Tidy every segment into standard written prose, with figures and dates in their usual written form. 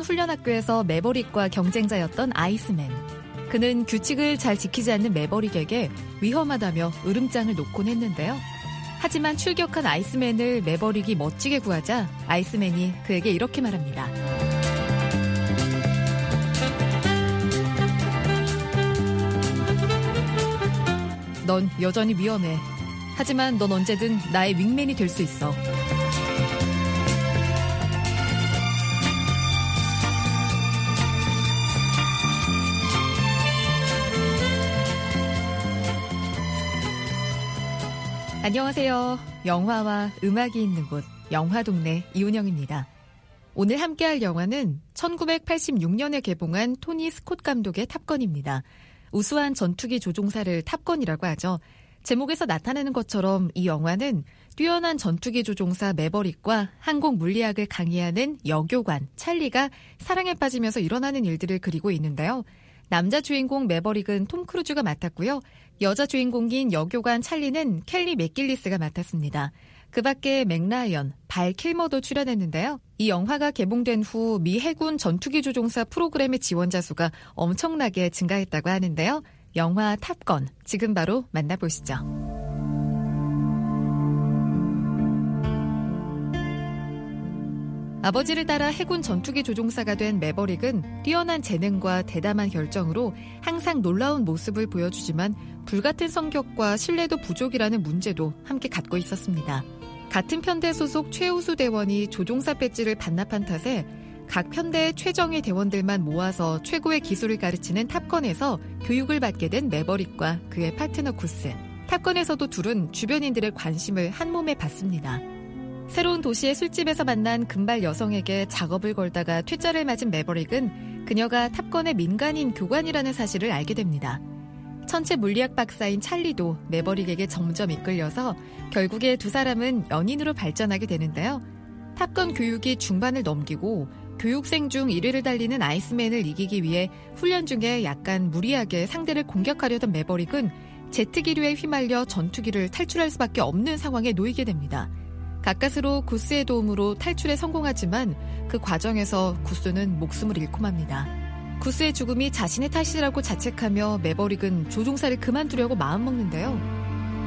훈련학교에서 매버릭과 경쟁자였던 아이스맨. 그는 규칙을 잘 지키지 않는 매버릭에게 위험하다며 으름장을 놓곤 했는데요. 하지만 출격한 아이스맨을 매버릭이 멋지게 구하자 아이스맨이 그에게 이렇게 말합니다. 넌 여전히 위험해. 하지만 넌 언제든 나의 윙맨이 될 수 있어. 안녕하세요. 영화와 음악이 있는 곳 영화동네 이은영입니다. 오늘 함께할 영화는 1986년에 개봉한 토니 스콧 감독의 탑건입니다. 우수한 전투기 조종사를 탑건이라고 하죠. 제목에서 나타내는 것처럼 이 영화는 뛰어난 전투기 조종사 매버릭과 항공 물리학을 강의하는 여교관 찰리가 사랑에 빠지면서 일어나는 일들을 그리고 있는데요. 남자 주인공 매버릭은 톰 크루즈가 맡았고요. 여자 주인공인 여교관 찰리는 켈리 맥길리스가 맡았습니다. 그 밖에 맥라이언, 발 킬머도 출연했는데요. 이 영화가 개봉된 후 미 해군 전투기 조종사 프로그램의 지원자 수가 엄청나게 증가했다고 하는데요. 영화 탑건, 지금 바로 만나보시죠. 아버지를 따라 해군 전투기 조종사가 된 매버릭은 뛰어난 재능과 대담한 결정으로 항상 놀라운 모습을 보여주지만 불같은 성격과 신뢰도 부족이라는 문제도 함께 갖고 있었습니다. 같은 편대 소속 최우수 대원이 조종사 배지를 반납한 탓에 각 편대의 최정예 대원들만 모아서 최고의 기술을 가르치는 탑건에서 교육을 받게 된 매버릭과 그의 파트너 구스. 탑건에서도 둘은 주변인들의 관심을 한몸에 받습니다. 새로운 도시의 술집에서 만난 금발 여성에게 작업을 걸다가 퇴짜를 맞은 매버릭은 그녀가 탑건의 민간인 교관이라는 사실을 알게 됩니다. 천체 물리학 박사인 찰리도 매버릭에게 점점 이끌려서 결국에 두 사람은 연인으로 발전하게 되는데요. 탑건 교육이 중반을 넘기고 교육생 중 1위를 달리는 아이스맨을 이기기 위해 훈련 중에 약간 무리하게 상대를 공격하려던 매버릭은 제트기류에 휘말려 전투기를 탈출할 수밖에 없는 상황에 놓이게 됩니다. 가까스로 구스의 도움으로 탈출에 성공하지만 그 과정에서 구스는 목숨을 잃고 맙니다. 구스의 죽음이 자신의 탓이라고 자책하며 매버릭은 조종사를 그만두려고 마음먹는데요.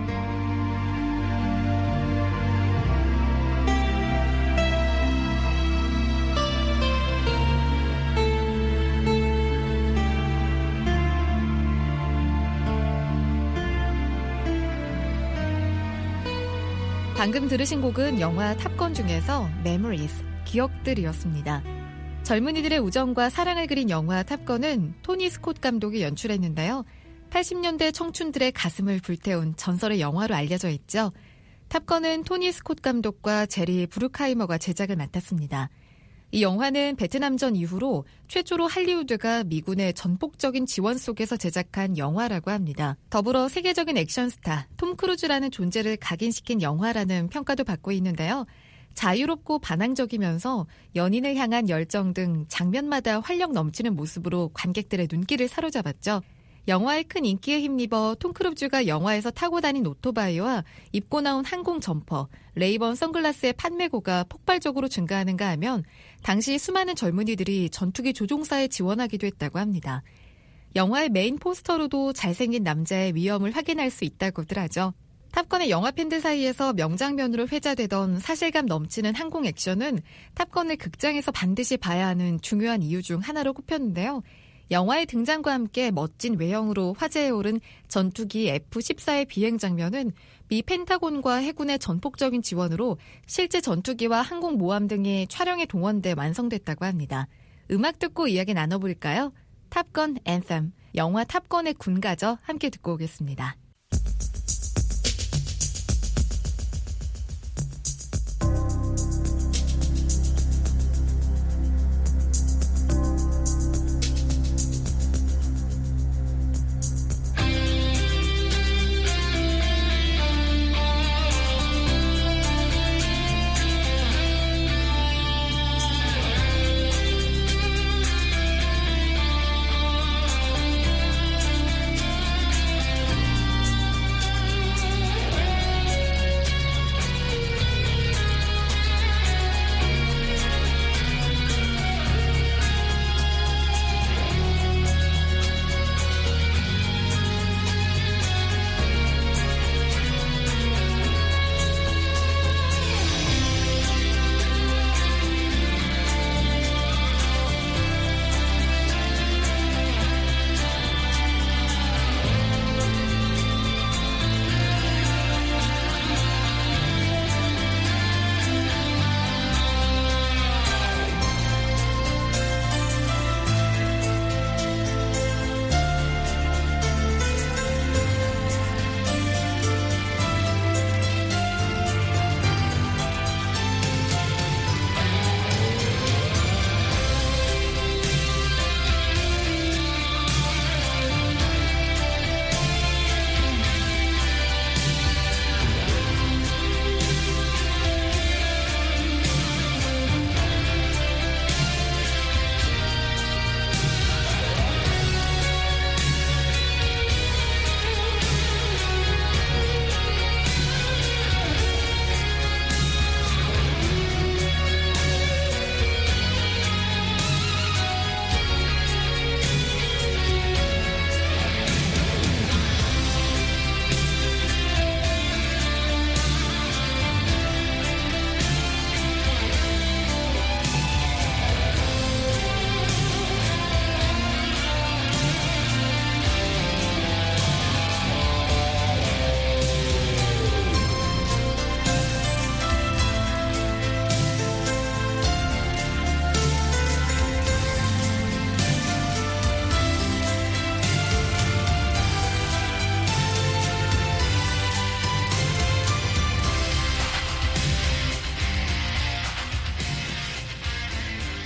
방금 들으신 곡은 영화 탑건 중에서 Memories, 기억들이었습니다. 젊은이들의 우정과 사랑을 그린 영화 탑건은 토니 스콧 감독이 연출했는데요. 80년대 청춘들의 가슴을 불태운 전설의 영화로 알려져 있죠. 탑건은 토니 스콧 감독과 제리 브루크하이머가 제작을 맡았습니다. 이 영화는 베트남전 이후로 최초로 할리우드가 미군의 전폭적인 지원 속에서 제작한 영화라고 합니다. 더불어 세계적인 액션 스타 톰 크루즈라는 존재를 각인시킨 영화라는 평가도 받고 있는데요. 자유롭고 반항적이면서 연인을 향한 열정 등 장면마다 활력 넘치는 모습으로 관객들의 눈길을 사로잡았죠. 영화의 큰 인기에 힘입어 톰 크루즈가 영화에서 타고 다닌 오토바이와 입고 나온 항공 점퍼, 레이번 선글라스의 판매고가 폭발적으로 증가하는가 하면 당시 수많은 젊은이들이 전투기 조종사에 지원하기도 했다고 합니다. 영화의 메인 포스터로도 잘생긴 남자의 위엄을 확인할 수 있다고들 하죠. 탑건의 영화 팬들 사이에서 명장면으로 회자되던 사실감 넘치는 항공 액션은 탑건을 극장에서 반드시 봐야 하는 중요한 이유 중 하나로 꼽혔는데요. 영화의 등장과 함께 멋진 외형으로 화제에 오른 전투기 F-14의 비행 장면은 미 펜타곤과 해군의 전폭적인 지원으로 실제 전투기와 항공모함 등이 촬영에 동원돼 완성됐다고 합니다. 음악 듣고 이야기 나눠볼까요? 탑건 앤셈, 영화 탑건의 군가죠. 함께 듣고 오겠습니다.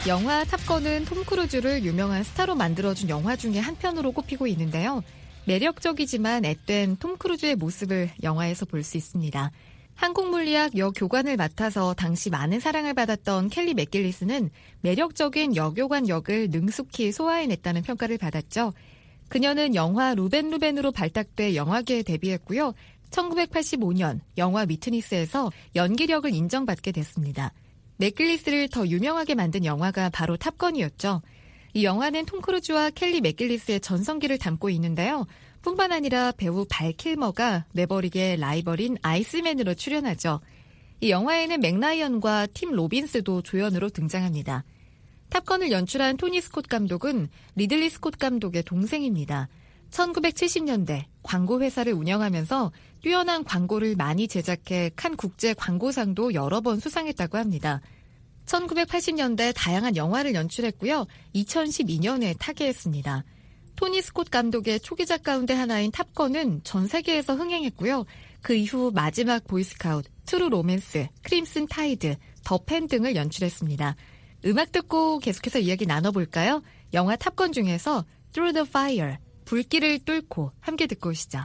영화 탑건은 톰 크루즈를 유명한 스타로 만들어준 영화 중에 한 편으로 꼽히고 있는데요. 매력적이지만 앳된 톰 크루즈의 모습을 영화에서 볼 수 있습니다. 항공물리학 여교관을 맡아서 당시 많은 사랑을 받았던 켈리 맥길리스는 매력적인 여교관 역을 능숙히 소화해냈다는 평가를 받았죠. 그녀는 영화 루벤으로 발탁돼 영화계에 데뷔했고요. 1985년 영화 위트니스에서 연기력을 인정받게 됐습니다. 맥길리스를 더 유명하게 만든 영화가 바로 탑건이었죠. 이 영화는 톰 크루즈와 켈리 맥길리스의 전성기를 담고 있는데요. 뿐만 아니라 배우 발 킬머가 매버릭의 라이벌인 아이스맨으로 출연하죠. 이 영화에는 맥라이언과 팀 로빈스도 조연으로 등장합니다. 탑건을 연출한 토니 스콧 감독은 리들리 스콧 감독의 동생입니다. 1970년대 광고 회사를 운영하면서 뛰어난 광고를 많이 제작해 칸 국제 광고상도 여러 번 수상했다고 합니다. 1980년대 다양한 영화를 연출했고요. 2012년에 타계했습니다. 토니 스콧 감독의 초기작 가운데 하나인 탑건은 전 세계에서 흥행했고요. 그 이후 마지막 보이스카우트, 트루 로맨스, 크림슨 타이드, 더 펜 등을 연출했습니다. 음악 듣고 계속해서 이야기 나눠볼까요? 영화 탑건 중에서 Through the Fire, 불길을 뚫고 함께 듣고 오시죠.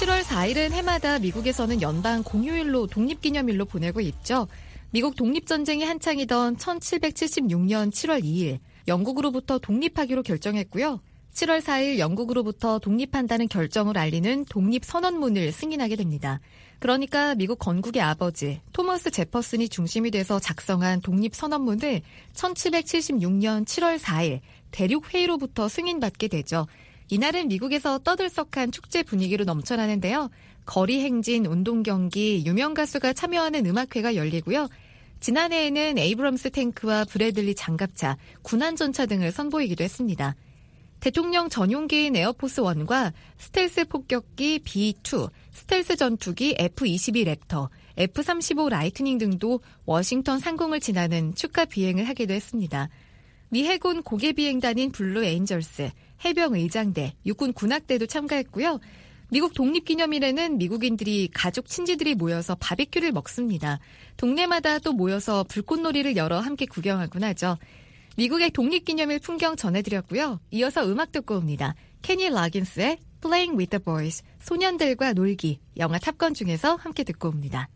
7월 4일은 해마다 미국에서는 연방 공휴일로 독립기념일로 보내고 있죠. 미국 독립전쟁이 한창이던 1776년 7월 2일 영국으로부터 독립하기로 결정했고요. 7월 4일 영국으로부터 독립한다는 결정을 알리는 독립선언문을 승인하게 됩니다. 그러니까 미국 건국의 아버지 토머스 제퍼슨이 중심이 돼서 작성한 독립선언문을 1776년 7월 4일 대륙회의로부터 승인받게 되죠. 이날은 미국에서 떠들썩한 축제 분위기로 넘쳐나는데요. 거리 행진, 운동 경기, 유명 가수가 참여하는 음악회가 열리고요. 지난해에는 에이브럼스 탱크와 브래들리 장갑차, 군안전차 등을 선보이기도 했습니다. 대통령 전용기인 에어포스1과 스텔스 폭격기 B-2, 스텔스 전투기 F-22 랩터, F-35 라이트닝 등도 워싱턴 상공을 지나는 축하 비행을 하기도 했습니다. 미 해군 고개비행단인 블루 에인절스, 해병의장대, 육군 군악대도 참가했고요. 미국 독립기념일에는 미국인들이 가족 친지들이 모여서 바비큐를 먹습니다. 동네마다 또 모여서 불꽃놀이를 열어 함께 구경하곤 하죠. 미국의 독립기념일 풍경 전해드렸고요. 이어서 음악 듣고 옵니다. 케니 라긴스의 Playing with the Boys, 소년들과 놀기, 영화 탑건 중에서 함께 듣고 옵니다.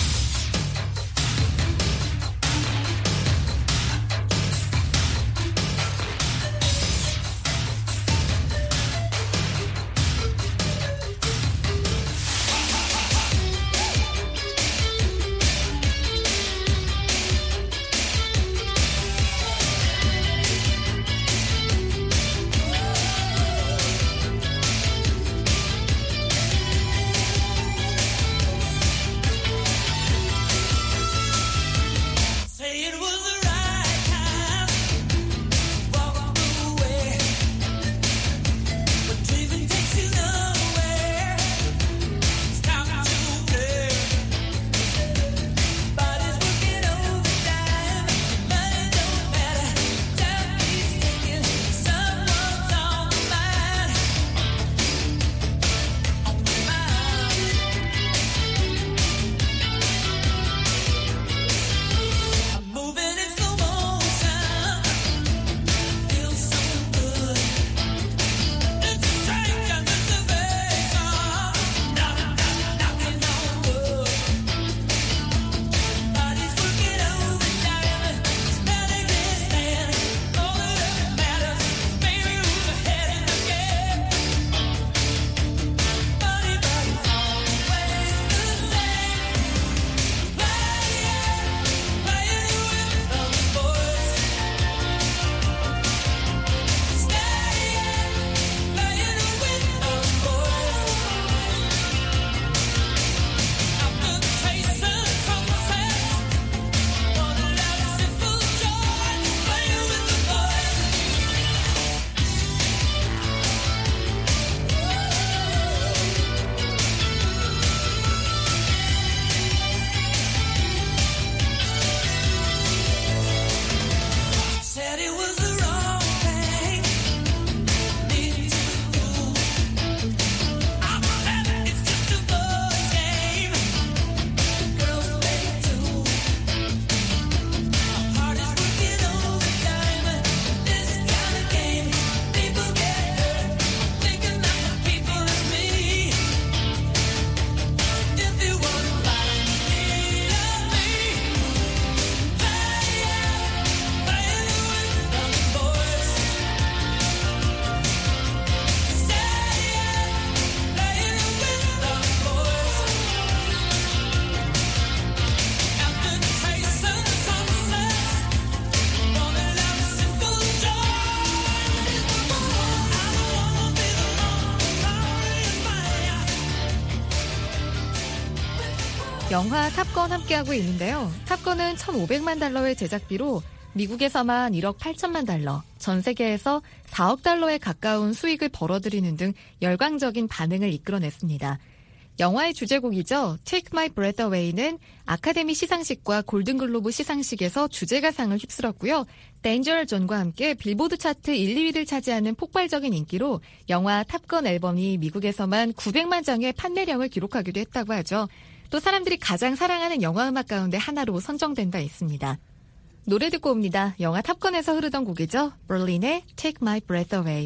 영화 탑건 함께하고 있는데요. 탑건은 1,500만 달러의 제작비로 미국에서만 1억 8천만 달러, 전 세계에서 4억 달러에 가까운 수익을 벌어들이는 등 열광적인 반응을 이끌어냈습니다. 영화의 주제곡이죠. Take My Breath Away는 아카데미 시상식과 골든글로브 시상식에서 주제가상을 휩쓸었고요. Danger Zone과 함께 빌보드 차트 1, 2위를 차지하는 폭발적인 인기로 영화 탑건 앨범이 미국에서만 900만 장의 판매량을 기록하기도 했다고 하죠. 또 사람들이 가장 사랑하는 영화 음악 가운데 하나로 선정된 바 있습니다. 노래 듣고 옵니다. 영화 탑건에서 흐르던 곡이죠. Berlin의 Take My Breath Away.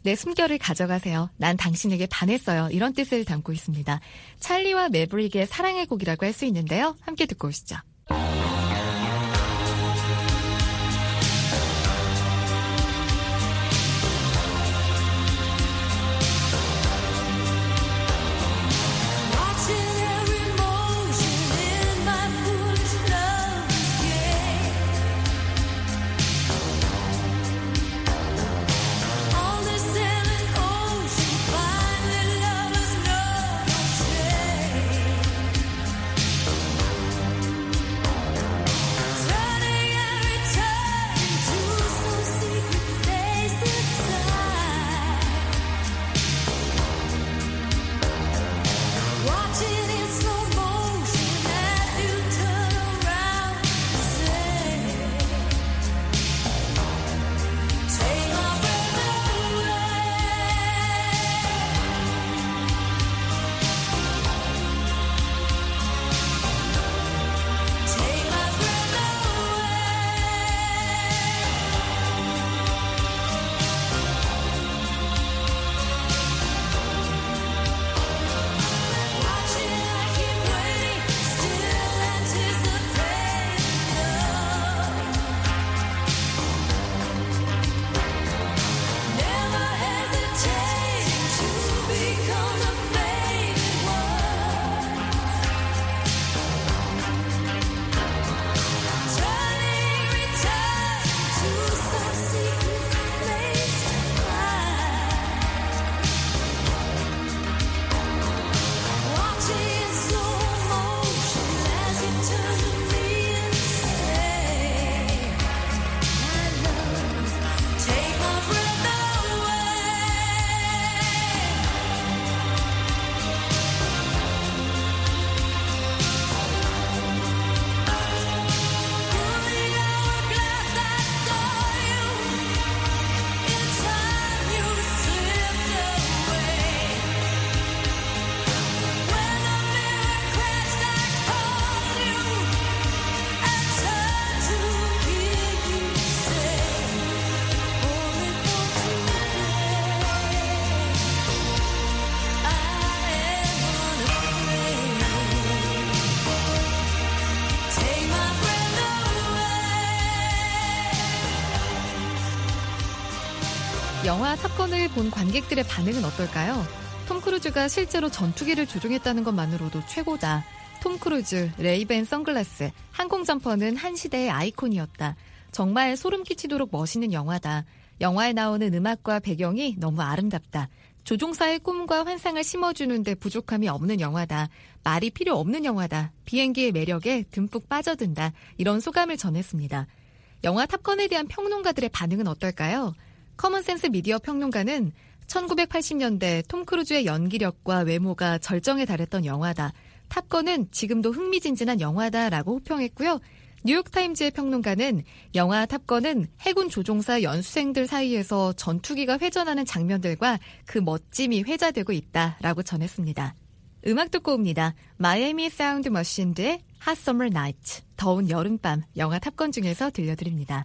내 숨결을 가져가세요. 난 당신에게 반했어요. 이런 뜻을 담고 있습니다. 찰리와 매브릭의 사랑의 곡이라고 할 수 있는데요. 함께 듣고 오시죠. 영화 탑건을 본 관객들의 반응은 어떨까요? 톰 크루즈가 실제로 전투기를 조종했다는 것만으로도 최고다. 톰 크루즈, 레이벤 선글라스, 항공 점퍼는 한 시대의 아이콘이었다. 정말 소름 끼치도록 멋있는 영화다. 영화에 나오는 음악과 배경이 너무 아름답다. 조종사의 꿈과 환상을 심어주는데 부족함이 없는 영화다. 말이 필요 없는 영화다. 비행기의 매력에 듬뿍 빠져든다. 이런 소감을 전했습니다. 영화 탑건에 대한 평론가들의 반응은 어떨까요? 커먼센스 미디어 평론가는 1980년대 톰 크루즈의 연기력과 외모가 절정에 달했던 영화다. 탑건은 지금도 흥미진진한 영화다라고 호평했고요. 뉴욕타임즈의 평론가는 영화 탑건은 해군 조종사 연수생들 사이에서 전투기가 회전하는 장면들과 그 멋짐이 회자되고 있다라고 전했습니다. 음악 듣고 옵니다. 마이애미 사운드 머신드의 Hot Summer Night, 더운 여름밤, 영화 탑건 중에서 들려드립니다.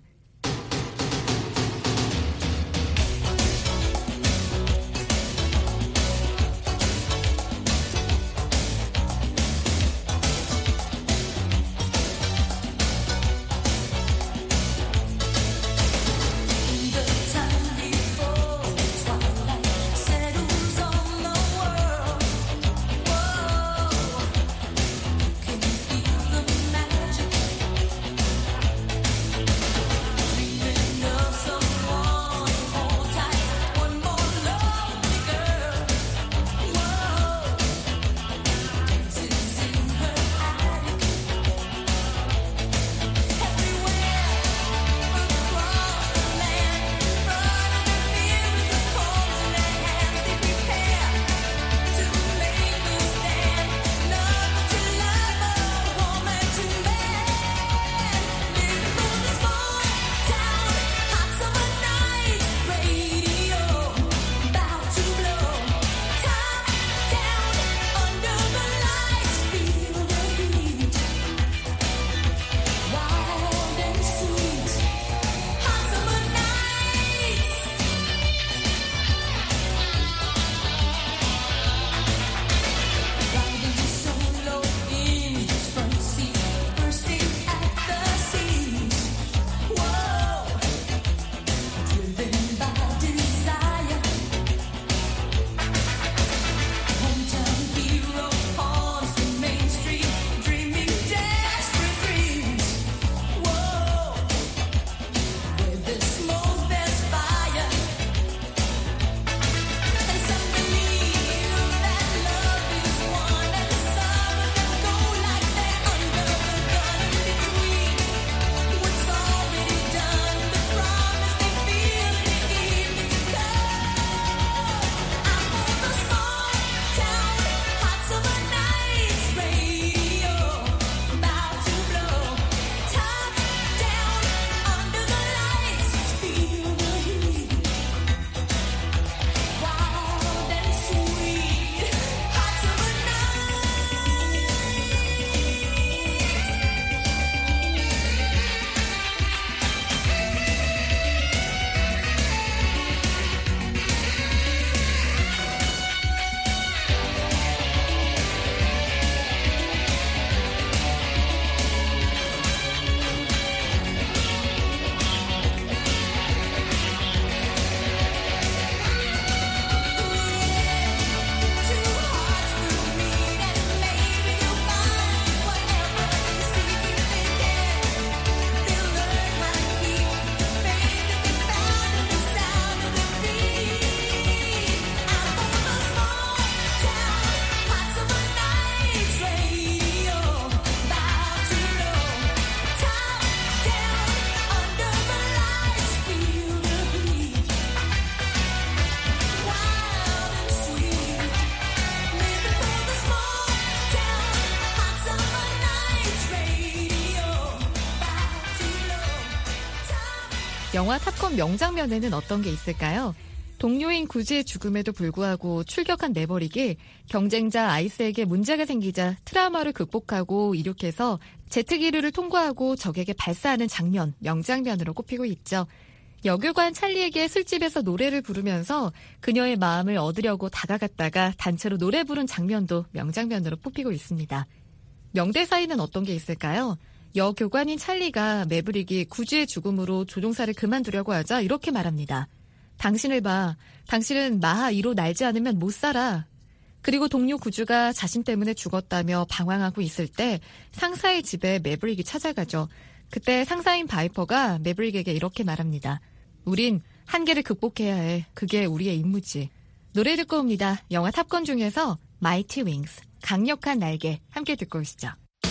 영화 탑건 명장면에는 어떤 게 있을까요? 동료인 구지의 죽음에도 불구하고 출격한 매버릭이 경쟁자 아이스에게 문제가 생기자 트라우마를 극복하고 이륙해서 제트기류를 통과하고 적에게 발사하는 장면, 명장면으로 꼽히고 있죠. 여교관 찰리에게 술집에서 노래를 부르면서 그녀의 마음을 얻으려고 다가갔다가 단체로 노래 부른 장면도 명장면으로 뽑히고 있습니다. 명대사에는 어떤 게 있을까요? 여교관인 찰리가 매버릭이 구주의 죽음으로 조종사를 그만두려고 하자 이렇게 말합니다. 당신을 봐. 당신은 마하 2로 날지 않으면 못 살아. 그리고 동료 구주가 자신 때문에 죽었다며 방황하고 있을 때 상사의 집에 매버릭이 찾아가죠. 그때 상사인 바이퍼가 매버릭에게 이렇게 말합니다. 우린 한계를 극복해야 해. 그게 우리의 임무지. 노래 듣고 옵니다. 영화 탑건 중에서 Mighty Wings, 강력한 날개 함께 듣고 오시죠.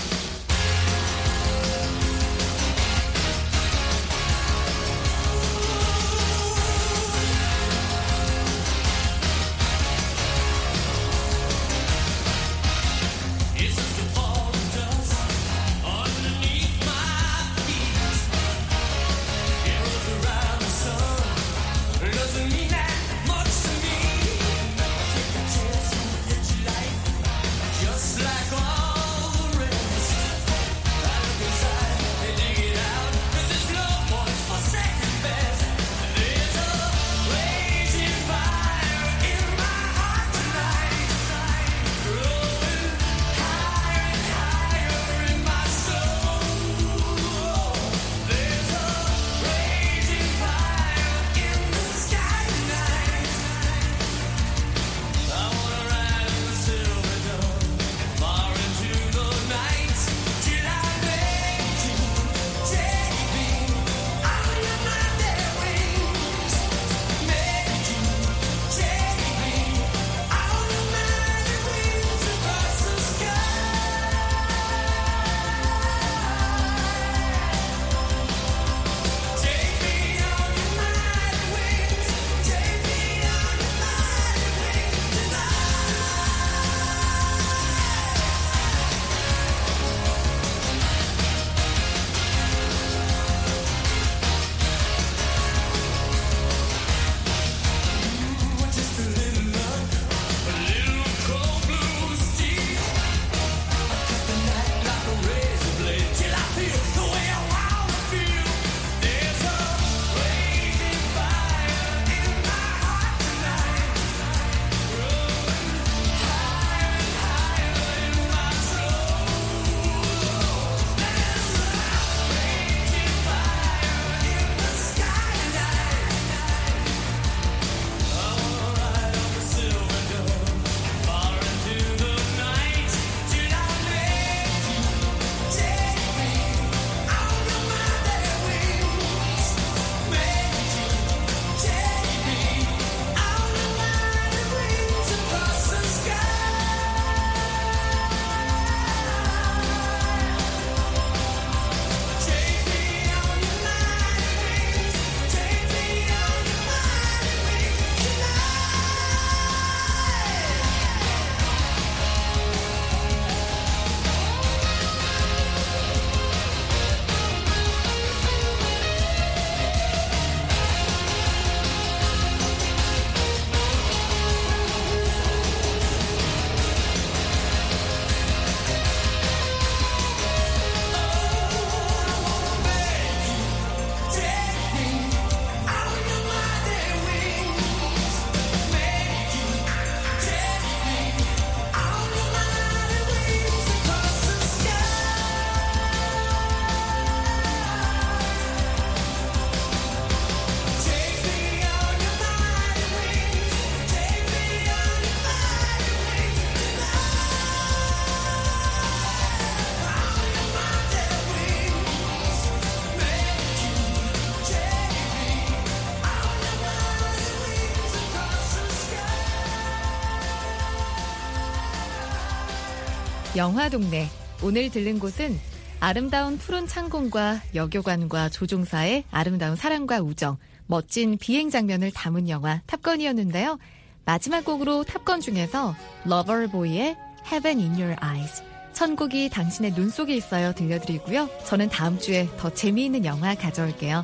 영화동네. 오늘 들른 곳은 아름다운 푸른 창공과 여교관과 조종사의 아름다운 사랑과 우정, 멋진 비행 장면을 담은 영화 탑건이었는데요. 마지막 곡으로 탑건 중에서 러버보이의 Heaven in Your Eyes, 천국이 당신의 눈 속에 있어요 들려드리고요. 저는 다음 주에 더 재미있는 영화 가져올게요.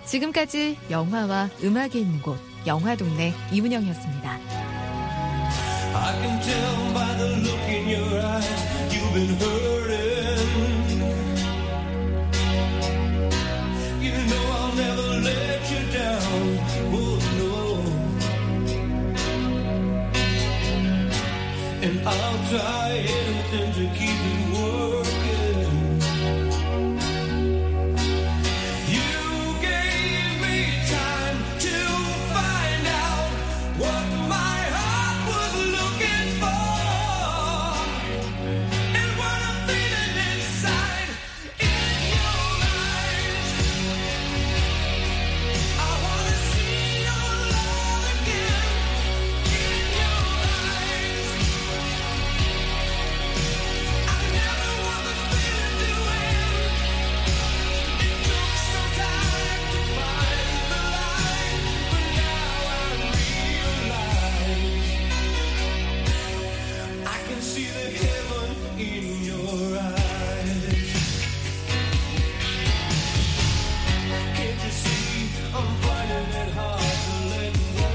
지금까지 영화와 음악이 있는 곳, 영화동네 이문영이었습니다. I can tell by the look in your eyes you've been hurting. You know I'll never let you down. Oh no. And I'll try anything to keep it working. You gave me time to find out what my heart was looking for. And what I'm feeling inside in your eyes. I wanna see your love again in your eyes. I never want the feeling to end. It took some time to find the light, but now I realize I can see the heaven in your eyes. Can't you see I'm finding it hard to let go?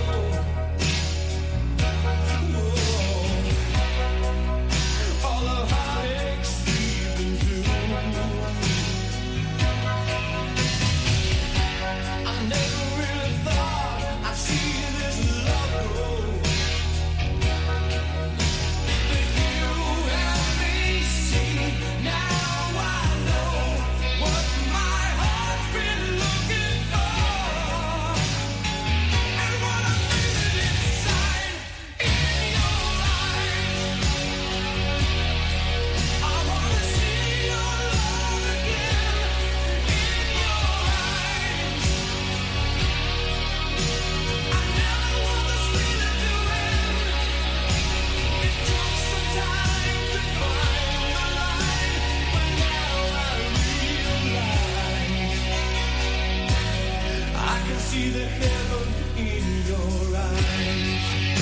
Whoa. All the heartaches we've been through. I never really thought I'd see this love grow. But you help me see. Now I know what my heart's been looking for. And what I'm feeling inside in your eyes. I wanna see your love again in your eyes. I never want this feeling to end. It took some time to find the light, but now I realize I can see the heaven in your eyes.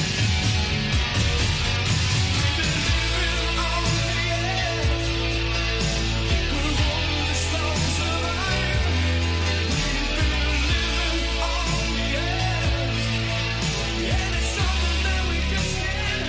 Living on the edge, we're holding the storm survive. We've been living on the edge, and it's something that we just can't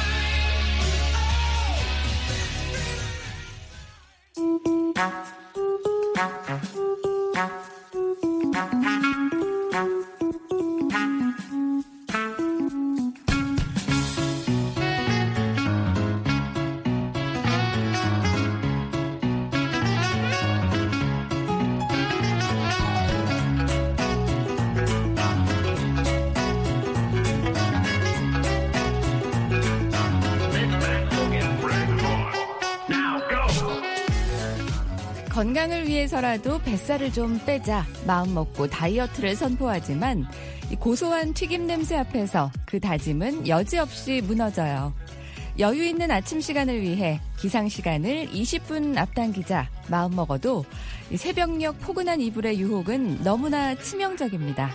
건강을 위해서라도 뱃살을 좀 빼자 마음 먹고 다이어트를 선포하지만 이 고소한 튀김 냄새 앞에서 그 다짐은 여지없이 무너져요. 여유 있는 아침 시간을 위해 기상 시간을 20분 앞당기자 마음 먹어도 이 새벽녘 포근한 이불의 유혹은 너무나 치명적입니다.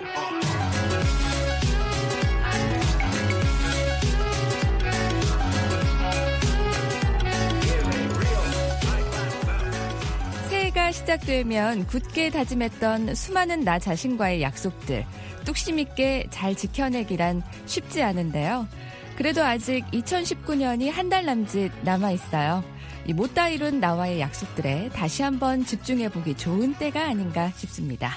새해가 시작되면 굳게 다짐했던 수많은 나 자신과의 약속들 뚝심 있게 잘 지켜내기란 쉽지 않은데요. 그래도 아직 2019년이 한 달 남짓 남아있어요. 이 못다 이룬 나와의 약속들에 다시 한번 집중해보기 좋은 때가 아닌가 싶습니다.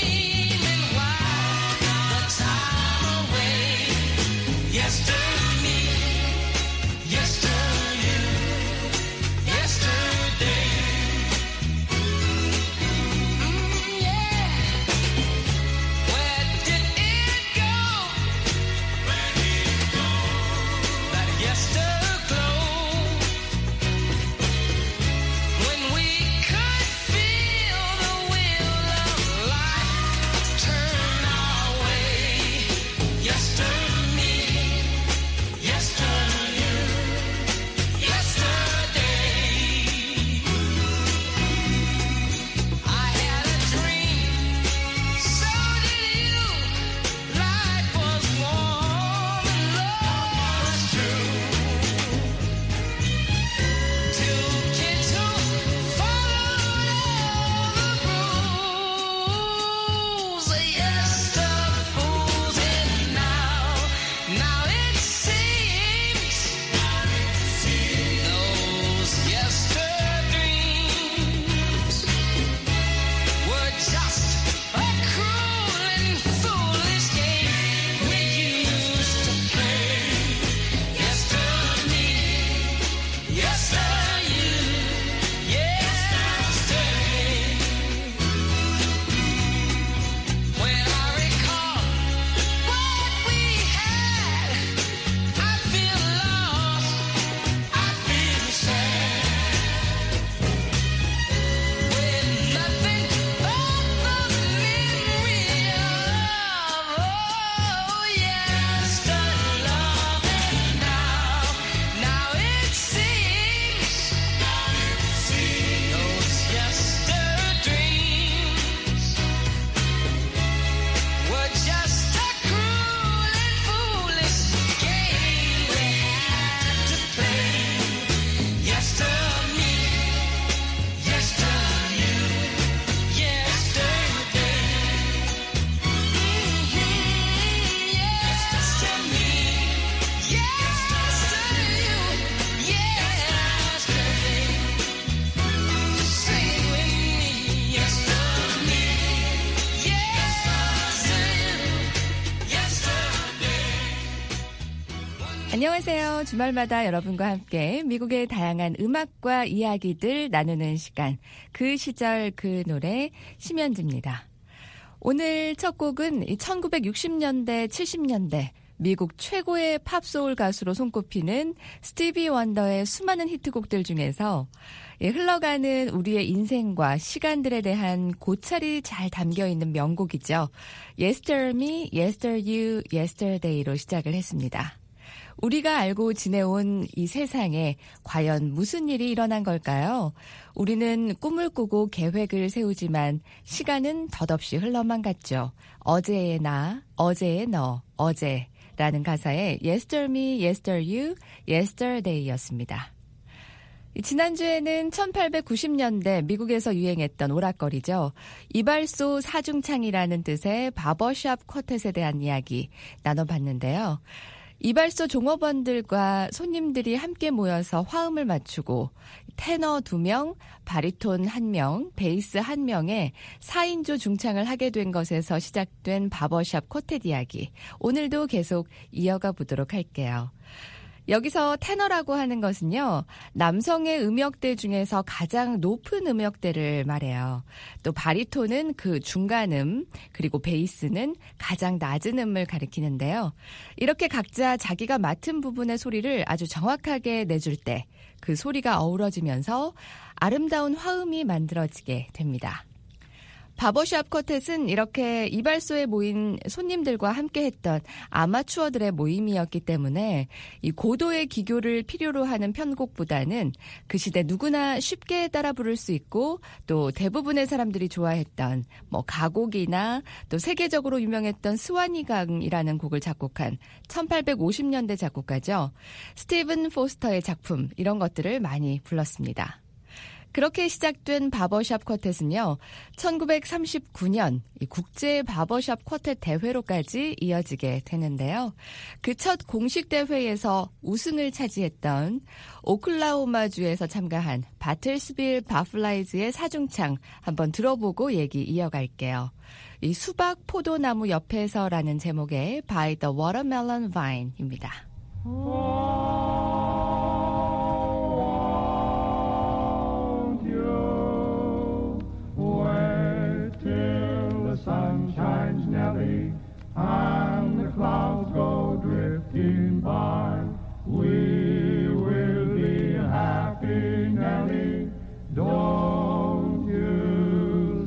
yesterday. 안녕하세요. 주말마다 여러분과 함께 미국의 다양한 음악과 이야기들 나누는 시간. 그 시절 그 노래 심연지입니다. 오늘 첫 곡은 1960년대, 70년대 미국 최고의 팝소울 가수로 손꼽히는 스티비 원더의 수많은 히트곡들 중에서 흘러가는 우리의 인생과 시간들에 대한 고찰이 잘 담겨있는 명곡이죠. Yester Me, Yester You, Yesterday로 시작을 했습니다. 우리가 알고 지내온 이 세상에 과연 무슨 일이 일어난 걸까요? 우리는 꿈을 꾸고 계획을 세우지만 시간은 덧없이 흘러만 갔죠. 어제의 나, 어제의 너, 어제라는 가사의 Yester Me, Yester You, Yesterday였습니다. 지난주에는 1890년대 미국에서 유행했던 오락거리죠. 이발소 사중창이라는 뜻의 바버샵 쿼텟에 대한 이야기 나눠봤는데요. 이발소 종업원들과 손님들이 함께 모여서 화음을 맞추고 테너 2명, 바리톤 1명, 베이스 1명의 4인조 중창을 하게 된 것에서 시작된 바버샵 쿼텟 이야기. 오늘도 계속 이어가 보도록 할게요. 여기서 테너라고 하는 것은요, 남성의 음역대 중에서 가장 높은 음역대를 말해요. 또 바리톤은 그 중간음, 그리고 베이스는 가장 낮은 음을 가리키는데요. 이렇게 각자 자기가 맡은 부분의 소리를 아주 정확하게 내줄 때 그 소리가 어우러지면서 아름다운 화음이 만들어지게 됩니다. 바버샵 쿼텟은 이렇게 이발소에 모인 손님들과 함께 했던 아마추어들의 모임이었기 때문에 이 고도의 기교를 필요로 하는 편곡보다는 그 시대 누구나 쉽게 따라 부를 수 있고 또 대부분의 사람들이 좋아했던 가곡이나 또 세계적으로 유명했던 스와니강이라는 곡을 작곡한 1850년대 작곡가죠. 스티븐 포스터의 작품 이런 것들을 많이 불렀습니다. 그렇게 시작된 바버샵 쿼텟은요, 1939년 국제 바버샵 쿼텟 대회로까지 이어지게 되는데요. 그 첫 공식 대회에서 우승을 차지했던 오클라호마주에서 참가한 바틀스빌 바플라이즈의 사중창 한번 들어보고 얘기 이어갈게요. 이 수박 포도나무 옆에서라는 제목의 By the Watermelon Vine입니다. Sun shines, Nellie, and the clouds go drifting by. We will be happy, Nellie, don't you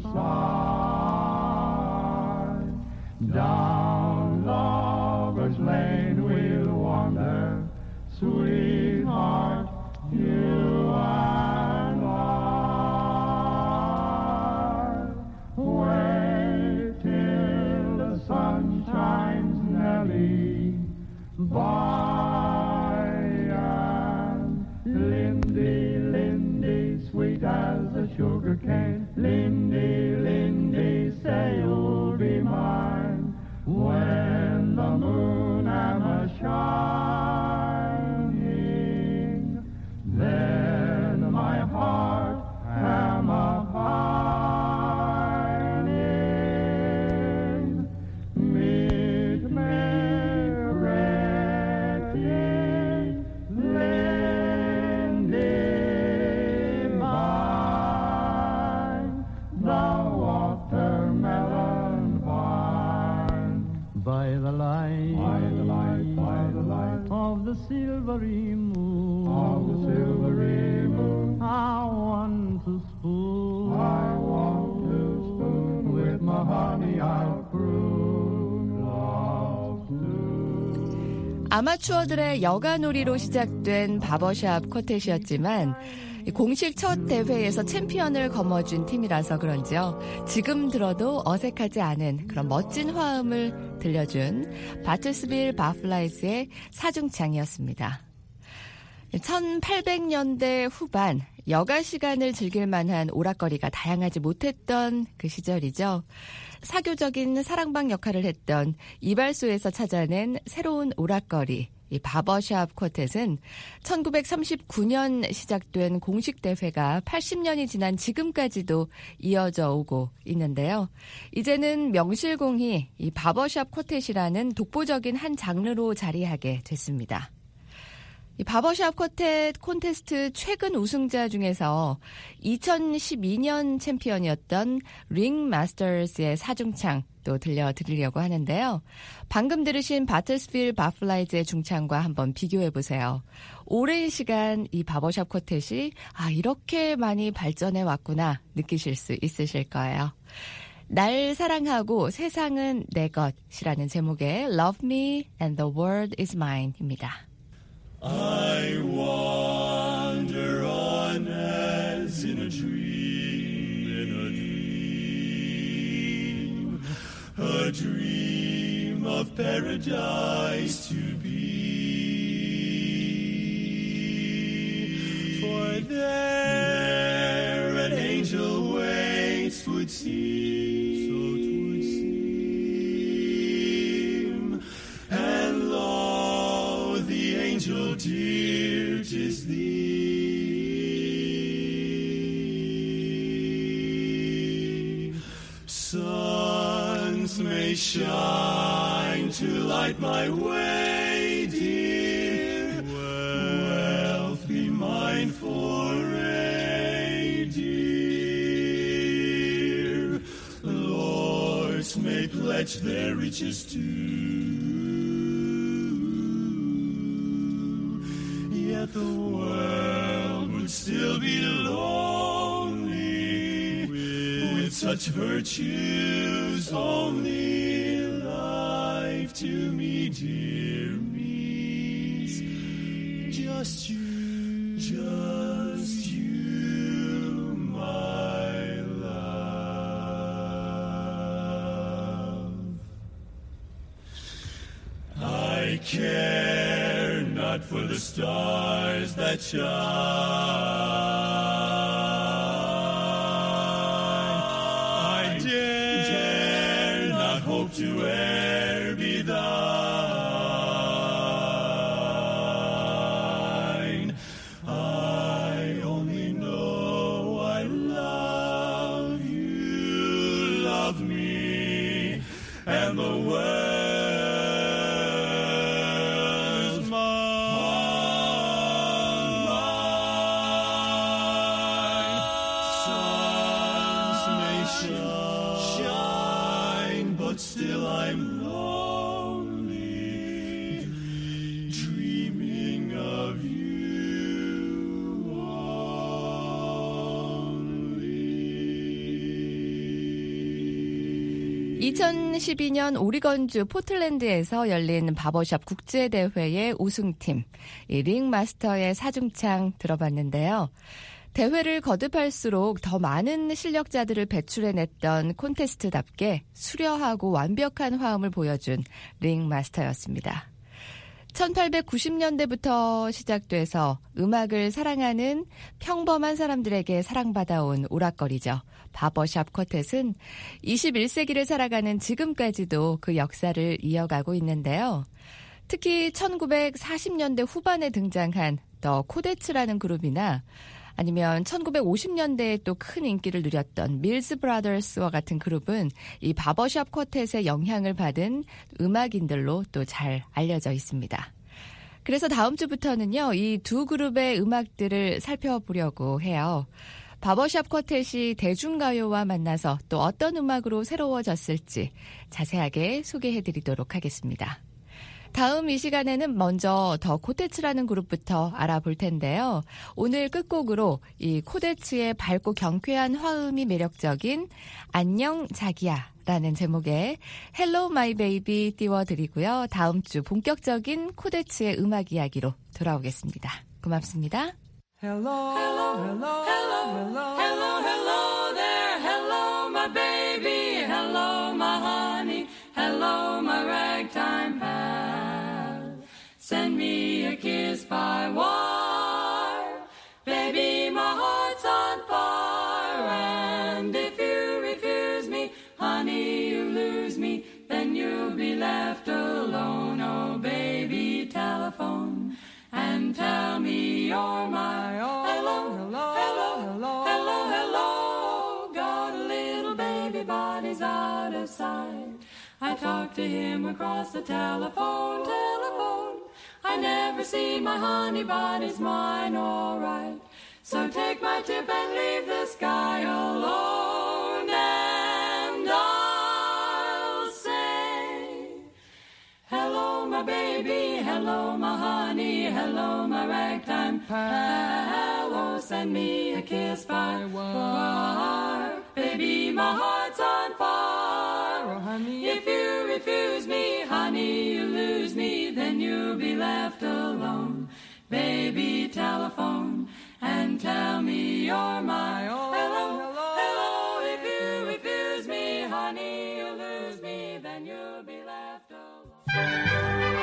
sigh. Down Lover's Lane we'll wander, sweetheart, you and I. Sun shines, Nellie, by and Lindy, Lindy, sweet as a sugar cane. Lindy, Lindy, say you'll be mine when the moon am a shining. Then my heart am a silvery moon, of the silvery moon, I want to spoon, with my honey I'll croon, love to. 아마추어들의 여가놀이로 시작된 바버샵 쿼텟이었지만 공식 첫 대회에서 챔피언을 거머쥔 팀이라서 그런지요. 지금 들어도 어색하지 않은 그런 멋진 화음을 들려준 바틀스빌 바플라이즈의 사중창이었습니다. 1800년대 후반 여가 시간을 즐길 만한 오락거리가 다양하지 못했던 그 시절이죠. 사교적인 사랑방 역할을 했던 이발소에서 찾아낸 새로운 오락거리, 이 바버샵 쿼텟은 1939년 시작된 공식 대회가 80년이 지난 지금까지도 이어져 오고 있는데요. 이제는 명실공히 이 바버샵 쿼텟이라는 독보적인 한 장르로 자리하게 됐습니다. 이 바버샵 쿼텟 콘테스트 최근 우승자 중에서 2012년 챔피언이었던 링 마스터스의 사중창 또 들려드리려고 하는데요. 방금 들으신 바틀스필 바플라이즈의 중창과 한번 비교해보세요. 오랜 시간 이 바버샵 쿼텟이 이렇게 많이 발전해 왔구나 느끼실 수 있으실 거예요. 날 사랑하고 세상은 내 것이라는 제목의 Love Me and the World is Mine입니다. I wander on as in a dream of paradise to be. For there an angel waits, 'twould seem, and lo, the angel dear, 'tis thee. Suns may shine to light my way, dear. Wealth be mine for a dear. Lords may pledge their riches too. Yet the world would still be lonely with such virtues only. Life to me, dear, means just you, my love. I care not for the stars that shine. I dare not hope to e'er be thine. I only know I love you, love me, and the world. But still I'm lonely, dreaming of you only. 2012년 오리건주 포틀랜드에서 열린 바버샵 국제대회의 우승팀, 이 링 마스터의 사중창 들어봤는데요. 대회를 거듭할수록 더 많은 실력자들을 배출해냈던 콘테스트답게 수려하고 완벽한 화음을 보여준 링 마스터였습니다. 1890년대부터 시작돼서 음악을 사랑하는 평범한 사람들에게 사랑받아온 오락거리죠. 바버샵 쿼텟은 21세기를 살아가는 지금까지도 그 역사를 이어가고 있는데요. 특히 1940년대 후반에 등장한 더 코데츠라는 그룹이나 아니면 1950년대에 또 큰 인기를 누렸던 밀스 브라더스와 같은 그룹은 이 바버샵 쿼텟의 영향을 받은 음악인들로 또 잘 알려져 있습니다. 그래서 다음 주부터는요, 이 두 그룹의 음악들을 살펴보려고 해요. 바버샵 쿼텟이 대중가요와 만나서 또 어떤 음악으로 새로워졌을지 자세하게 소개해드리도록 하겠습니다. 다음 이 시간에는 먼저 더 코데츠라는 그룹부터 알아볼 텐데요. 오늘 끝곡으로 이 코데츠의 밝고 경쾌한 화음이 매력적인 안녕 자기야 라는 제목의 Hello My Baby 띄워드리고요. 다음 주 본격적인 코데츠의 음악 이야기로 돌아오겠습니다. 고맙습니다. Hello, hello, hello, hello, hello, hello there. Hello, my baby. Hello, my honey. Hello, my ragtime pal. Send me a kiss by wire. Baby, my heart's on fire. And if you refuse me, honey, you lose me. Then you'll be left alone. Oh, baby, telephone and tell me you're my own. Hello, hello, hello, hello, hello, hello. Got a little baby, but he's out of sight. I talked to him across the telephone. I I never see my honey, but it's mine all right. So take my tip and leave the sky alone, and I'll say, hello, my baby, hello, my honey, hello, my ragtime hello, send me a kiss by wire. Baby, my heart's on fire. Honey, if you refuse me, honey, you lose me, then you'll be left alone. Baby, telephone and tell me you're my hello, hello. If you refuse me, honey, you lose me, then you'll be left alone.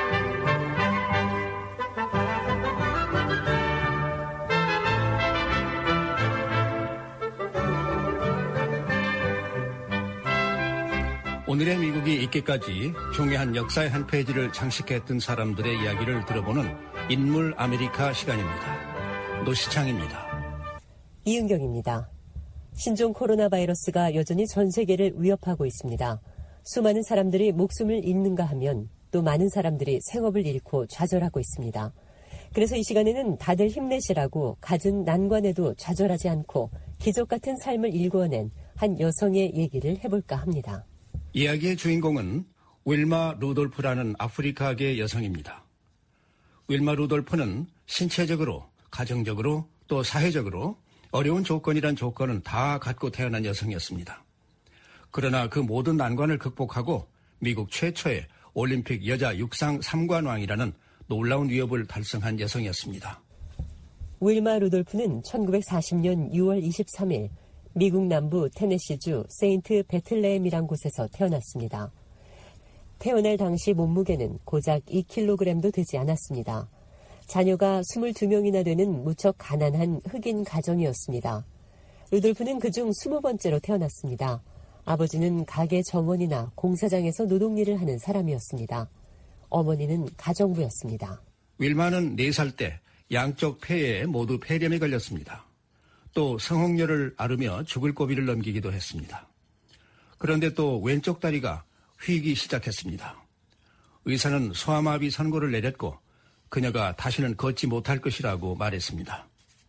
오늘의 미국이 있기까지 중요한 역사의 한 페이지를 장식했던 사람들의 이야기를 들어보는 인물 아메리카 시간입니다. 노시창입니다. 이은경입니다. 신종 코로나 바이러스가 여전히 전 세계를 위협하고 있습니다. 수많은 사람들이 목숨을 잃는가 하면 또 많은 사람들이 생업을 잃고 좌절하고 있습니다. 그래서 이 시간에는 다들 힘내시라고 갖은 난관에도 좌절하지 않고 기적 같은 삶을 일궈낸 한 여성의 얘기를 해볼까 합니다. 이야기의 주인공은 윌마 루돌프라는 아프리카계 여성입니다. 윌마 루돌프는 신체적으로, 가정적으로, 또 사회적으로 어려운 조건이란 조건은 다 갖고 태어난 여성이었습니다. 그러나 그 모든 난관을 극복하고 미국 최초의 올림픽 여자 육상 3관왕이라는 놀라운 위협을 달성한 여성이었습니다. 윌마 루돌프는 1940년 6월 23일 미국 남부 테네시주 세인트 베틀레헴이란 곳에서 태어났습니다. 태어날 당시 몸무게는 고작 2kg도 되지 않았습니다. 자녀가 22명이나 되는 무척 가난한 흑인 가정이었습니다. 루돌프는 그중 20번째로 태어났습니다. 아버지는 가게 점원이나 공사장에서 노동일을 하는 사람이었습니다. 어머니는 가정부였습니다. 윌마는 4살 때 양쪽 폐에 모두 폐렴이 걸렸습니다. 또 성홍열을 앓으며 죽을 고비를 넘기기도 했습니다. 그런데 또 왼쪽 다리가 휘기 시작했습니다. 의사는 소아마비 선고를 내렸고 그녀가 다시는 걷지 못할 것이라고 말했습니다.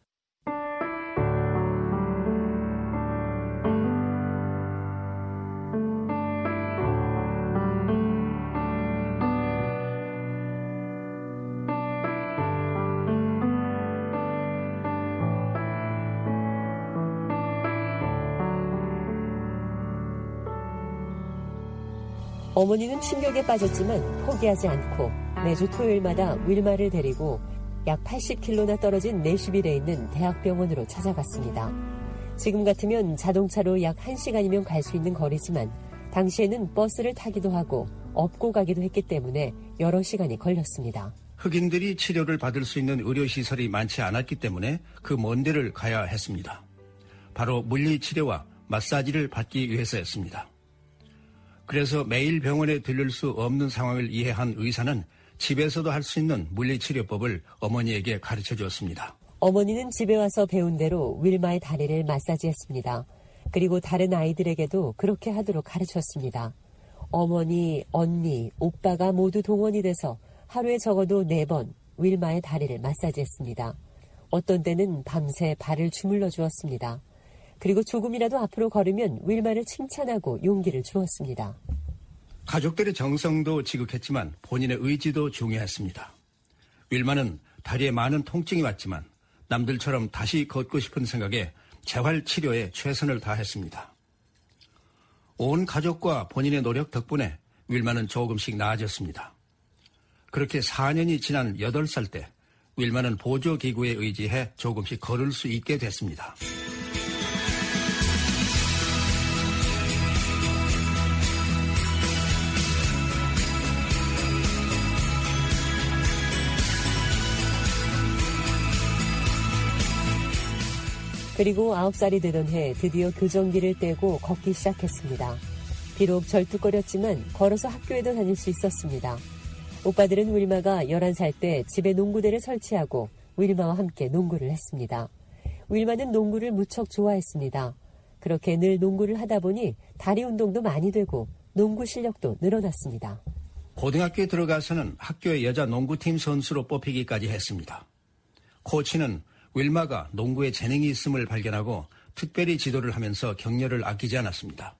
어머니는 충격에 빠졌지만 포기하지 않고 매주 토요일마다 윌마를 데리고 약 80km나 떨어진 내슈빌에 있는 대학병원으로 찾아갔습니다. 지금 같으면 자동차로 약 1시간이면 갈 수 있는 거리지만 당시에는 버스를 타기도 하고 업고 가기도 했기 때문에 여러 시간이 걸렸습니다. 흑인들이 치료를 받을 수 있는 의료시설이 많지 않았기 때문에 그 먼 데를 가야 했습니다. 바로 물리치료와 마사지를 받기 위해서였습니다. 그래서 매일 병원에 들를 수 없는 상황을 이해한 의사는 집에서도 할 수 있는 물리치료법을 어머니에게 가르쳐 주었습니다. 어머니는 집에 와서 배운 대로 윌마의 다리를 마사지했습니다. 그리고 다른 아이들에게도 그렇게 하도록 가르쳤습니다. 어머니, 언니, 오빠가 모두 동원이 돼서 하루에 적어도 4번 윌마의 다리를 마사지했습니다. 어떤 때는 밤새 발을 주물러 주었습니다. 그리고 조금이라도 앞으로 걸으면 윌마를 칭찬하고 용기를 주었습니다. 가족들의 정성도 지극했지만 본인의 의지도 중요했습니다. 윌마는 다리에 많은 통증이 왔지만 남들처럼 다시 걷고 싶은 생각에 재활치료에 최선을 다했습니다. 온 가족과 본인의 노력 덕분에 윌마는 조금씩 나아졌습니다. 그렇게 4년이 지난 8살 때 윌마는 보조기구에 의지해 조금씩 걸을 수 있게 됐습니다. 그리고 9살이 되던 해 드디어 교정기를 떼고 걷기 시작했습니다. 비록 절뚝거렸지만 걸어서 학교에도 다닐 수 있었습니다. 오빠들은 윌마가 11살 때 집에 농구대를 설치하고 윌마와 함께 농구를 했습니다. 윌마는 농구를 무척 좋아했습니다. 그렇게 늘 농구를 하다 보니 다리 운동도 많이 되고 농구 실력도 늘어났습니다. 고등학교에 들어가서는 학교의 여자 농구팀 선수로 뽑히기까지 했습니다. 코치는 윌마가 농구에 재능이 있음을 발견하고 특별히 지도를 하면서 격려를 아끼지 않았습니다.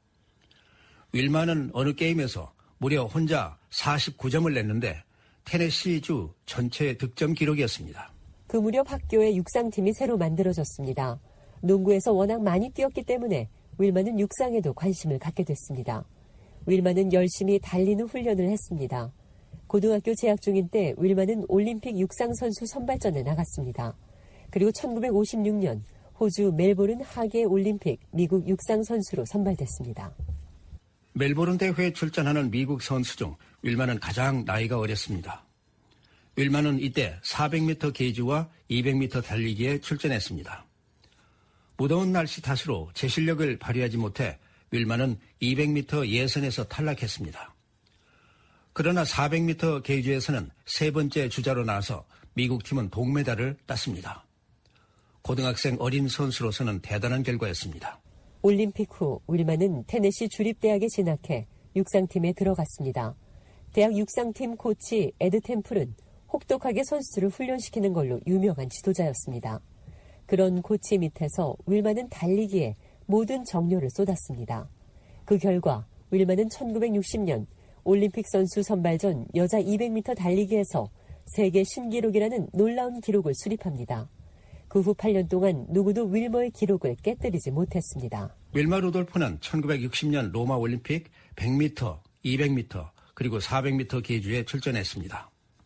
윌마는 어느 게임에서 무려 혼자 49점을 냈는데 테네시주 전체 득점 기록이었습니다. 그 무렵 학교에 육상팀이 새로 만들어졌습니다. 농구에서 워낙 많이 뛰었기 때문에 윌마는 육상에도 관심을 갖게 됐습니다. 윌마는 열심히 달리는 훈련을 했습니다. 고등학교 재학 중인 때 윌마는 올림픽 육상선수 선발전에 나갔습니다. 그리고 1956년 호주 멜보른 하계 올림픽 미국 육상선수로 선발됐습니다. 멜보른 대회에 출전하는 미국 선수 중 윌마는 가장 나이가 어렸습니다. 윌마는 이때 400m 계주와 200m 달리기에 출전했습니다. 무더운 날씨 탓으로 제 실력을 발휘하지 못해 윌마는 200m 예선에서 탈락했습니다. 그러나 400m 계주에서는 세 번째 주자로 나와서 미국 팀은 동메달을 땄습니다. 고등학생 어린 선수로서는 대단한 결과였습니다. 올림픽 후 윌마는 테네시 주립대학에 진학해 육상팀에 들어갔습니다. 대학 육상팀 코치 에드 템플은 혹독하게 선수들을 훈련시키는 걸로 유명한 지도자였습니다. 그런 코치 밑에서 윌마는 달리기에 모든 정열을 쏟았습니다. 그 결과 윌마는 1960년 올림픽 선수 선발전 여자 200m 달리기에서 세계 신기록이라는 놀라운 기록을 수립합니다. 그 후 8년 동안 누구도 윌머의 기록을 깨뜨리지 못했습니다. 윌마 루돌프는 1960년 로마 올림픽 100m, 200m, 그리고 400m 계주에 출전했습니다.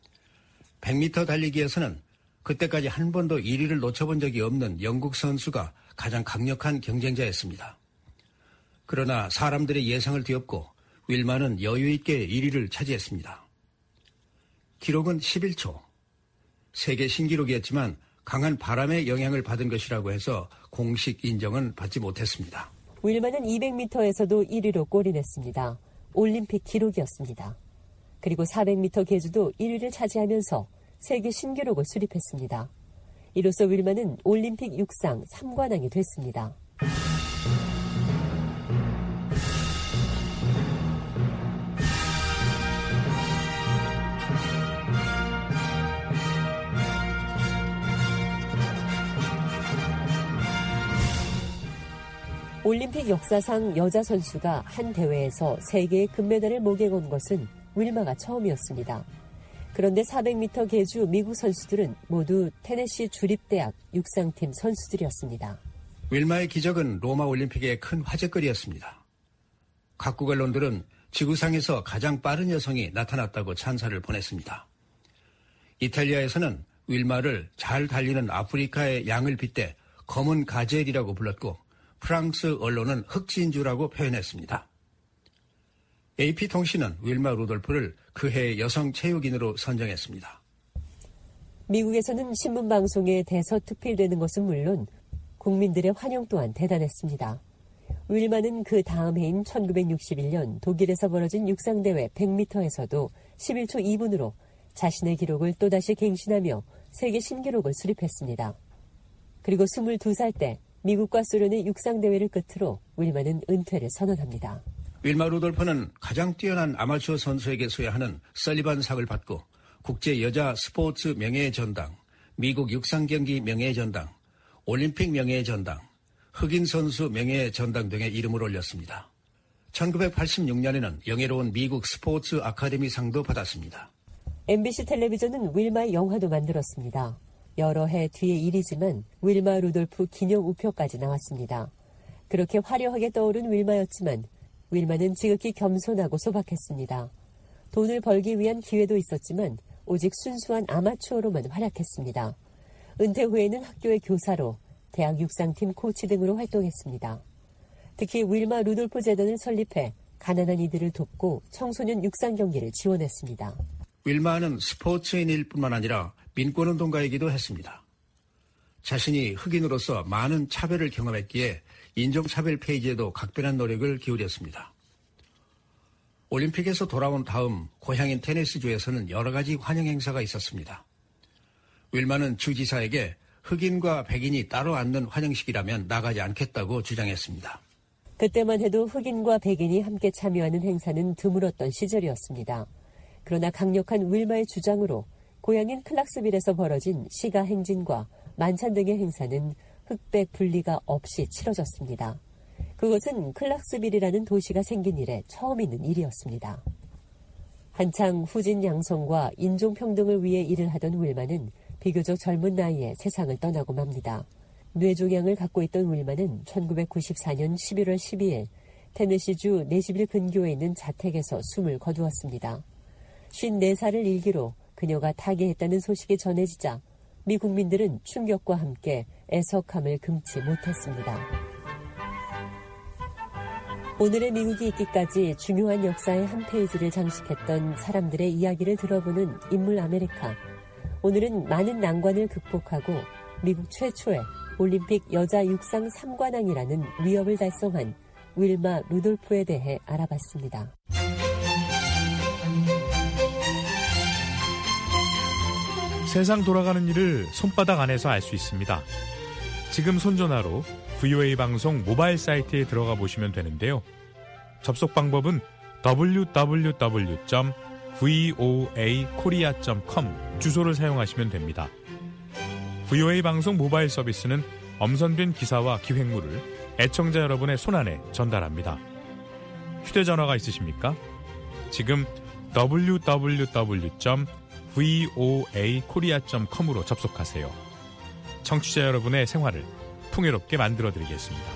100m 달리기에서는 그때까지 한 번도 1위를 놓쳐본 적이 없는 영국 선수가 가장 강력한 경쟁자였습니다. 그러나 사람들의 예상을 뒤엎고 윌마는 여유 있게 1위를 차지했습니다. 기록은 11초. 세계 신기록이었지만 강한 바람의 영향을 받은 것이라고 해서 공식 인정은 받지 못했습니다. 윌마는 200m에서도 1위로 골인했습니다. 올림픽 기록이었습니다. 그리고 400m 계주도 1위를 차지하면서 세계 신기록을 수립했습니다. 이로써 윌마는 올림픽 육상 3관왕이 됐습니다. 올림픽 역사상 여자 선수가 한 대회에서 3개의 금메달을 목에 건 것은 윌마가 처음이었습니다. 그런데 400m 계주 미국 선수들은 모두 테네시 주립대학 육상팀 선수들이었습니다. 윌마의 기적은 로마 올림픽의 큰 화제거리였습니다. 각국 언론들은 지구상에서 가장 빠른 여성이 나타났다고 찬사를 보냈습니다. 이탈리아에서는 윌마를 잘 달리는 아프리카의 양을 빗대 검은 가젤이라고 불렀고 프랑스 언론은 흑진주라고 표현했습니다. AP통신은 윌마 루돌프를 그해의 여성 체육인으로 선정했습니다. 미국에서는 신문방송에 대서특필되는 것은 물론 국민들의 환영 또한 대단했습니다. 윌마는 그 다음 해인 1961년 독일에서 벌어진 육상대회 100m에서도 11초 2분으로 자신의 기록을 또다시 갱신하며 세계 신기록을 수립했습니다. 그리고 22살 때 미국과 소련의 육상대회를 끝으로 윌마는 은퇴를 선언합니다. 윌마 루돌프는 가장 뛰어난 아마추어 선수에게 수여하는 설리반상을 받고 국제 여자 스포츠 명예의 전당, 미국 육상경기 명예의 전당, 올림픽 명예의 전당, 흑인 선수 명예의 전당 등의 이름을 올렸습니다. 1986년에는 영예로운 미국 스포츠 아카데미 상도 받았습니다. MBC 텔레비전은 윌마의 영화도 만들었습니다. 여러 해 뒤의 일이지만 윌마 루돌프 기념 우표까지 나왔습니다. 그렇게 화려하게 떠오른 윌마였지만 윌마는 지극히 겸손하고 소박했습니다. 돈을 벌기 위한 기회도 있었지만 오직 순수한 아마추어로만 활약했습니다. 은퇴 후에는 학교의 교사로 대학 육상팀 코치 등으로 활동했습니다. 특히 윌마 루돌프 재단을 설립해 가난한 이들을 돕고 청소년 육상 경기를 지원했습니다. 윌마는 스포츠인일 뿐만 아니라 민권운동가이기도 했습니다. 자신이 흑인으로서 많은 차별을 경험했기에 인종차별 폐지에도 각별한 노력을 기울였습니다. 올림픽에서 돌아온 다음 고향인 테네시주에서는 여러 가지 환영 행사가 있었습니다. 윌마는 주지사에게 흑인과 백인이 따로 앉는 환영식이라면 나가지 않겠다고 주장했습니다. 그때만 해도 흑인과 백인이 함께 참여하는 행사는 드물었던 시절이었습니다. 그러나 강력한 윌마의 주장으로 고향인 클락스빌에서 벌어진 시가 행진과 만찬 등의 행사는 흑백 분리가 없이 치러졌습니다. 그것은 클락스빌이라는 도시가 생긴 이래 처음 있는 일이었습니다. 한창 후진 양성과 인종평등을 위해 일을 하던 윌마는 비교적 젊은 나이에 세상을 떠나고 맙니다. 뇌종양을 갖고 있던 윌마는 1994년 11월 12일 테네시주 내시빌 근교에 있는 자택에서 숨을 거두었습니다. 54살을 일기로 그녀가 타계했다는 소식이 전해지자 미 국민들은 충격과 함께 애석함을 금치 못했습니다. 오늘의 미국이 있기까지 중요한 역사의 한 페이지를 장식했던 사람들의 이야기를 들어보는 인물 아메리카. 오늘은 많은 난관을 극복하고 미국 최초의 올림픽 여자 육상 3관왕이라는 위협을 달성한 윌마 루돌프에 대해 알아봤습니다. 세상 돌아가는 일을 손바닥 안에서 알 수 있습니다. 지금 손전화로 VOA 방송 모바일 사이트에 들어가 보시면 되는데요. 접속 방법은 www.voakorea.com 주소를 사용하시면 됩니다. VOA 방송 모바일 서비스는 엄선된 기사와 기획물을 애청자 여러분의 손안에 전달합니다. 휴대전화가 있으십니까? 지금 www.voakorea.com으로 접속하세요. 청취자 여러분의 생활을 풍요롭게 만들어드리겠습니다.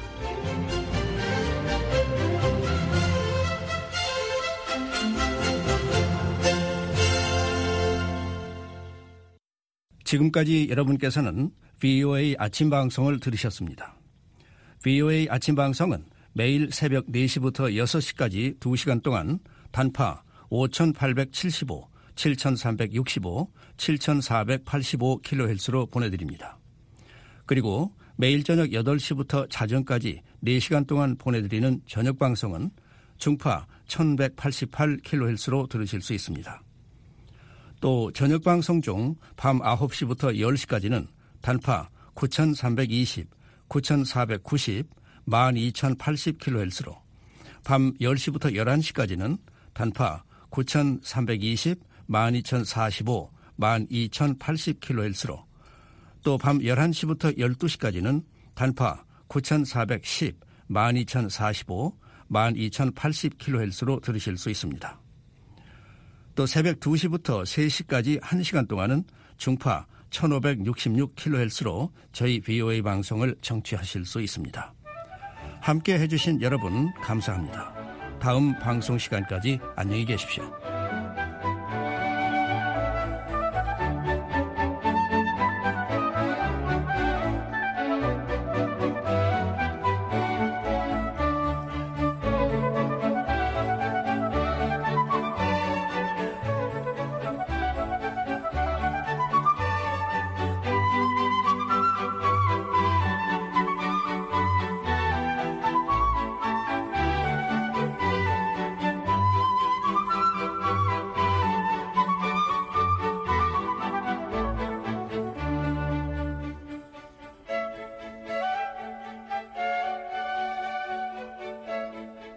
지금까지 여러분께서는 VOA 아침 방송을 들으셨습니다. VOA 아침 방송은 매일 새벽 4시부터 6시까지 2시간 동안 단파 5875, 7365, 7485kHz로 보내드립니다. 그리고 매일 저녁 8시부터 자정까지 4시간 동안 보내드리는 저녁 방송은 중파 1188kHz로 들으실 수 있습니다. 또 저녁 방송 중 밤 9시부터 10시까지는 단파 9320, 9490, 12080kHz로 밤 10시부터 11시까지는 단파 9320, 12045, 12080kHz로 또 밤 11시부터 12시까지는 단파 9410, 12045, 12080kHz로 들으실 수 있습니다. 또 새벽 2시부터 3시까지 1시간 동안은 중파 1566kHz로 저희 VOA 방송을 청취하실 수 있습니다. 함께 해주신 여러분 감사합니다. 다음 방송 시간까지 안녕히 계십시오.